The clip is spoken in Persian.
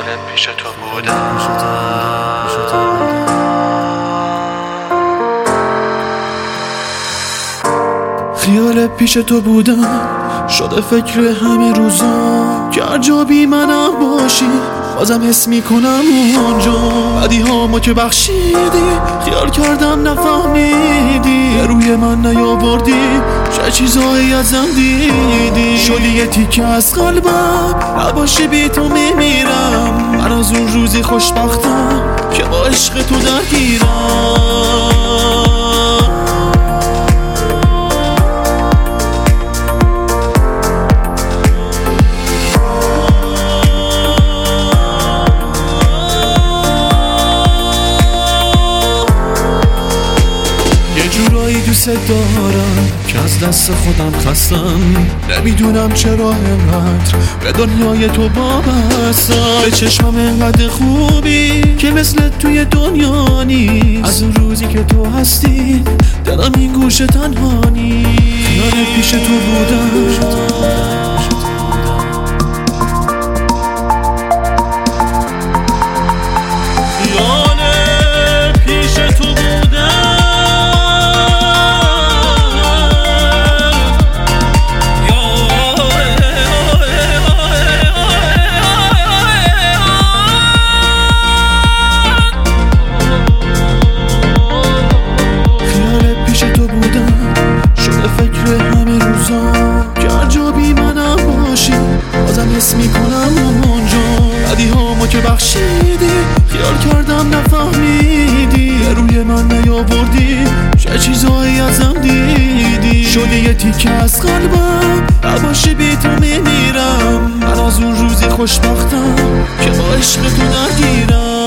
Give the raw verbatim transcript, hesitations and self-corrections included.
پیش تو بودم. خیال پیش تو بودم، شده فکر همه روزا که هر جا بی منم باشی بازم حس میکنم اونجا. بدی ها ما که بخشیدی، خیال کردم نفهمیدی، روی من نیاوردی، چه چیزایی ازم دیدی. شدی یه تیکه از قلبم، نباشی بی تو میمیرم. من از اون روزی خوشبختم که با عشق تو درگیرم. جورایی دوست دارم که از دست خودم خستم. نمیدونم چرا انقدر به دنیای تو وابستم. به چشمم انقدر خوبی که مثل توی دنیا نیست. از اون روزی که تو هستی دلم این گوشه تنها نیست. خیال پیش تو بودم، حس میکنم اونجا. بدی ها ما که بخشیدی، خیال کردم نفهمیدی، روی من نیاوردی، چه چیزایی ازم دیدی. شدی یه تیکه از قلبم، نباشی بی تو میمیرم. من از اون روزی خوشبختم که با عشق تو نگیرم.